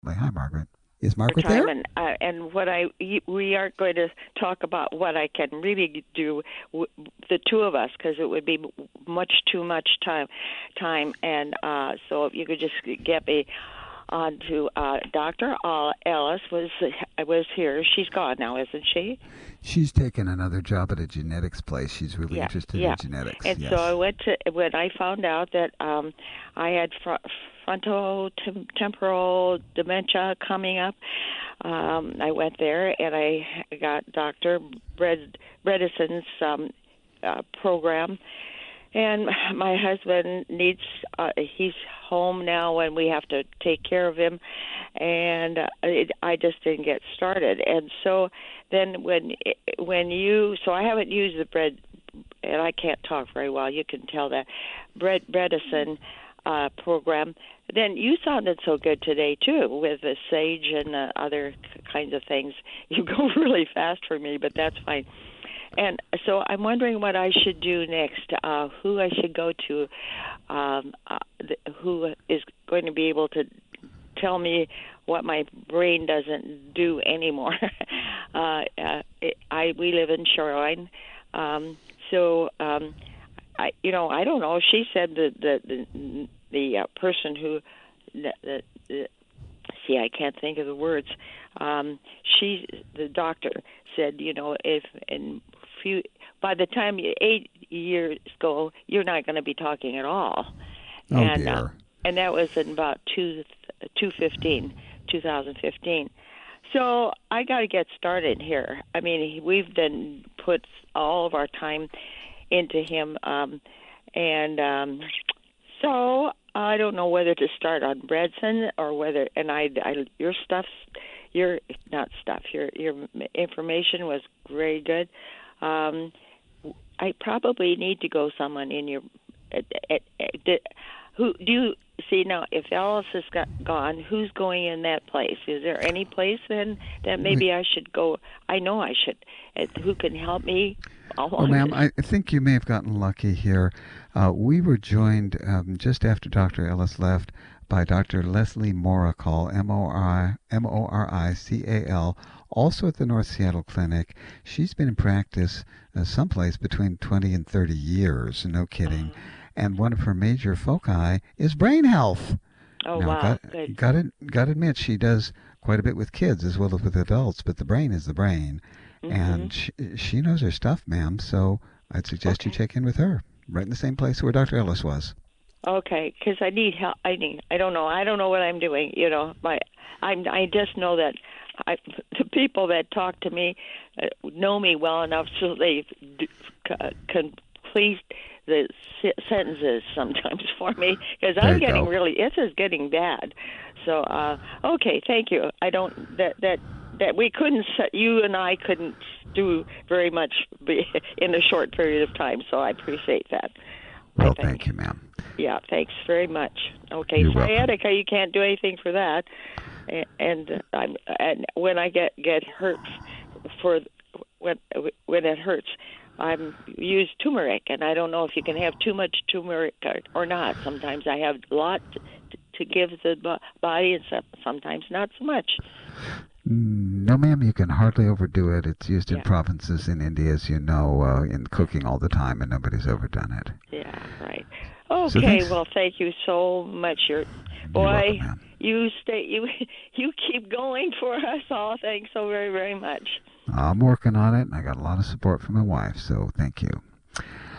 Hi, Margaret. Is Margaret time, there? and we aren't going to talk about what I can really do, the two of us, because it would be much too much time, and so if you could just get me on to Dr. Ellis was here. She's gone now, isn't she? She's taken another job at a genetics place. She's really Yeah, interested in yeah. genetics. And so I Yes. went to when I found out that I had frontotemporal dementia coming up. I went there and I got Dr. Bredeson's program. And my husband he's home now and we have to take care of him. And I just didn't get started. And so then so I haven't used the and I can't talk very well, you can tell that, Bredesen program. Then you sounded so good today too, with the sage and the other kinds of things. You go really fast for me, but that's fine. And so I'm wondering what I should do next. Who I should go to, who is going to be able to tell me what my brain doesn't do anymore. We live in Shoreline, I don't know. She said that the person who see, I can't think of the words. The doctor said, if in few by the time 8 years go, you're not going to be talking at all, Oh, and dear. and that was in about 2015. So I got to get started here. I mean, we've then put all of our time into him, so I don't know whether to start on Bredson or whether. And your not stuff. Your information was very good. I probably need to go someone in your. Who do you see now? If Alice has gone, who's going in that place? Is there any place then that We, maybe I should go? I know I should. Who can help me well, along ma'am, this? I think you may have gotten lucky here. We were joined just after Dr. Ellis left by Dr. Leslie Moracal, Morical, also at the North Seattle Clinic. She's been in practice someplace between 20 and 30 years, no kidding. And one of her major foci is brain health. Oh Now, wow, good. got to admit, she does quite a bit with kids as well as with adults, but the brain is the brain, Mhm. and she knows her stuff, ma'am. So I'd suggest you Okay. check in with her, right in the same place where Dr. Ellis was. Okay, because I need help. I don't know. I don't know what I'm doing. I just know that the people that talk to me know me well enough so they complete the sentences sometimes for me because There I'm you getting go. really. This is getting bad. So okay, thank you. I don't that we couldn't. You and I couldn't do very much in a short period of time. So I appreciate that. I Well, think. thank you, ma'am. Yeah, thanks very much. Okay, You're welcome. sciatica, you can't do anything for that. And when I get hurt for when when it hurts, I'm use turmeric, and I don't know if you can have too much turmeric or not. Sometimes I have a lot to give the body, and sometimes not so much. No, ma'am, you can hardly overdo it. It's used in Yeah, provinces in India, as you know, in yeah, cooking all the time, and nobody's overdone it. yeah, right. So Okay, thanks. well, thank you so much. You're welcome, Boy, ma'am. you keep going for us all. Thanks so very much. I'm working on it, and I got a lot of support from my wife, so thank you.